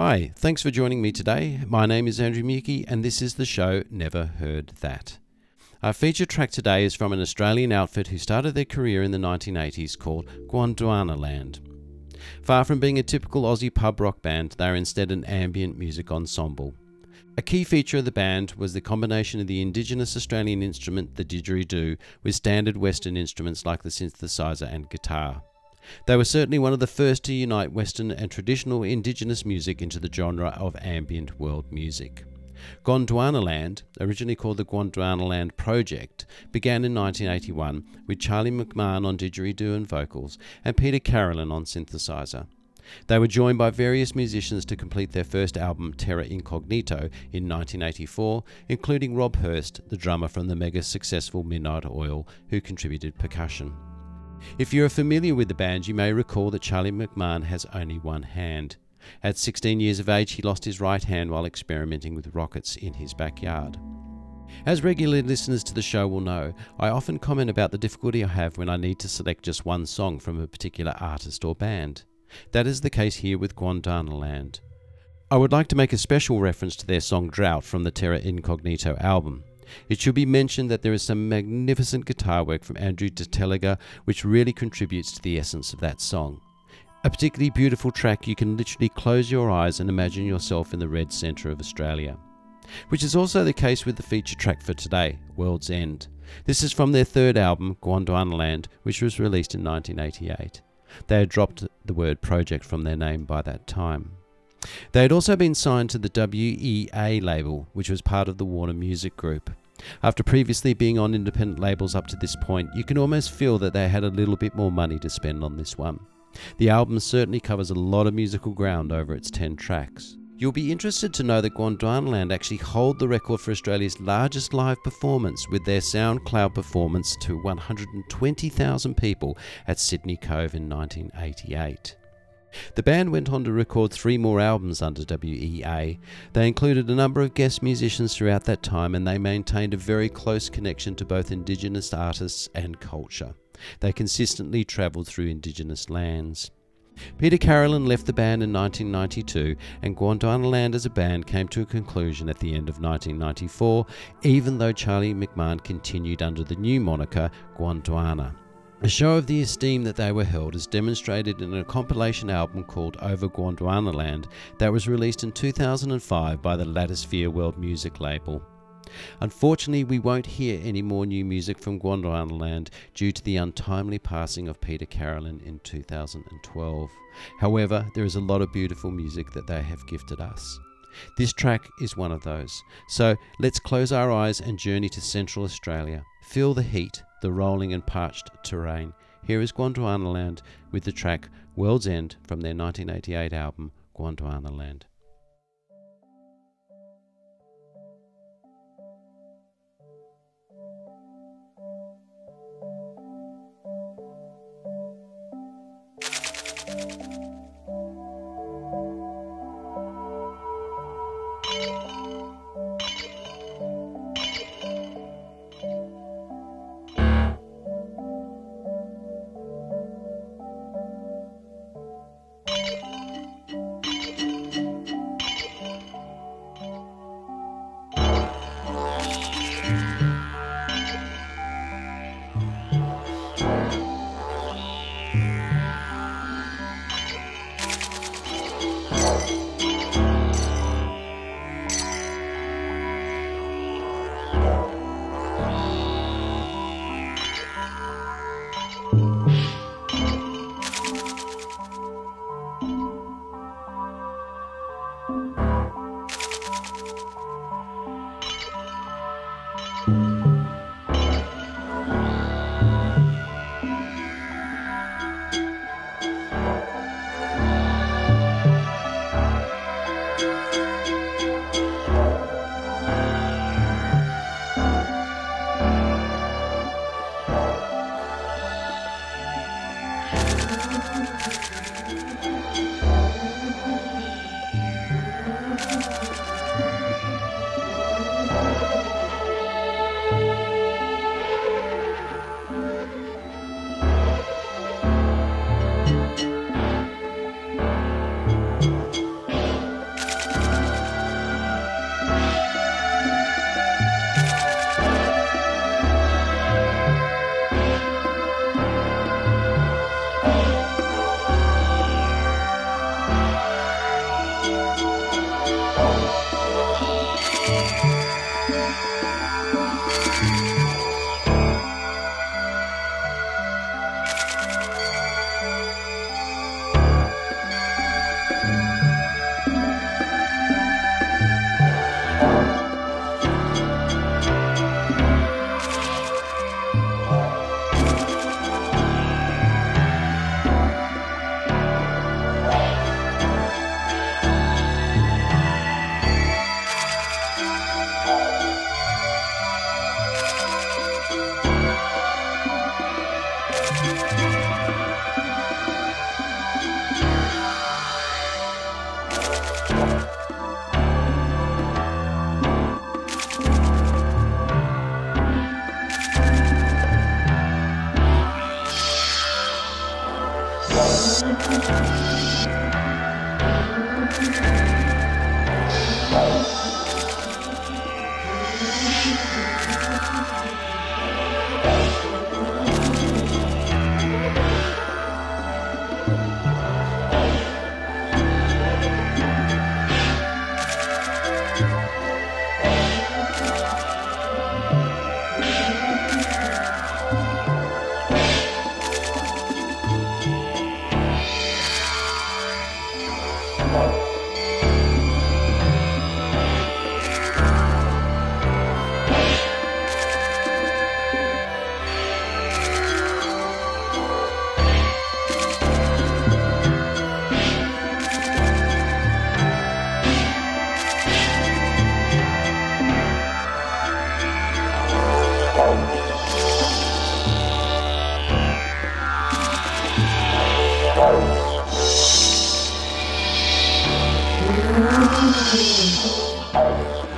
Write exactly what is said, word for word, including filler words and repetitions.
Hi, thanks for joining me today. My name is Andrew Muki and this is the show Never Heard That. Our featured track today is from an Australian outfit who started their career in the nineteen eighties called Gondwanaland. Far from being a typical Aussie pub rock band, they are instead an ambient music ensemble. A key feature of the band was the combination of the indigenous Australian instrument, the didgeridoo, with standard Western instruments like the synthesizer and guitar. They were certainly one of the first to unite Western and traditional indigenous music into the genre of ambient world music. Gondwanaland, originally called the Gondwanaland Project, began in nineteen eighty-one with Charlie McMahon on didgeridoo and vocals and Peter Carolyn on synthesizer. They were joined by various musicians to complete their first album Terra Incognito in nineteen eighty-four, including Rob Hurst, the drummer from the mega successful Midnight Oil, who contributed percussion. If you are familiar with the band, you may recall that Charlie McMahon has only one hand. At sixteen years of age, he lost his right hand while experimenting with rockets in his backyard. As regular listeners to the show will know, I often comment about the difficulty I have when I need to select just one song from a particular artist or band. That is the case here with Gondwanaland. I would like to make a special reference to their song Drought from the Terra Incognito album. It should be mentioned that there is some magnificent guitar work from Andrew de Telliger which really contributes to the essence of that song. A particularly beautiful track you can literally close your eyes and imagine yourself in the red centre of Australia. Which is also the case with the feature track for today, World's End. This is from their third album, Gondwanaland, which was released in nineteen eighty-eight. They had dropped the word project from their name by that time. They had also been signed to the W E A label, which was part of the Warner Music Group. After previously being on independent labels up to this point, you can almost feel that they had a little bit more money to spend on this one. The album certainly covers a lot of musical ground over its ten tracks. You'll be interested to know that Gondwanaland actually hold the record for Australia's largest live performance with their SoundCloud performance to one hundred twenty thousand people at Sydney Cove in nineteen eighty-eight. The band went on to record three more albums under W E A. They included a number of guest musicians throughout that time, and they maintained a very close connection to both Indigenous artists and culture. They consistently travelled through Indigenous lands. Peter Carolyn left the band in nineteen ninety-two, and Gondwanaland as a band came to a conclusion at the end of nineteen ninety-four, even though Charlie McMahon continued under the new moniker Gondwana. A show of the esteem that they were held is demonstrated in a compilation album called Over Gondwanaland that was released in two thousand five by the Latosphere World Music label. Unfortunately, we won't hear any more new music from Gondwanaland due to the untimely passing of Peter Carolyn in two thousand twelve. However, there is a lot of beautiful music that they have gifted us. This track is one of those. So let's close our eyes and journey to Central Australia. Feel the heat, the rolling and parched terrain. Here is Gondwanaland with the track World's End from their nineteen eighty-eight album Gondwanaland. Unbelievable.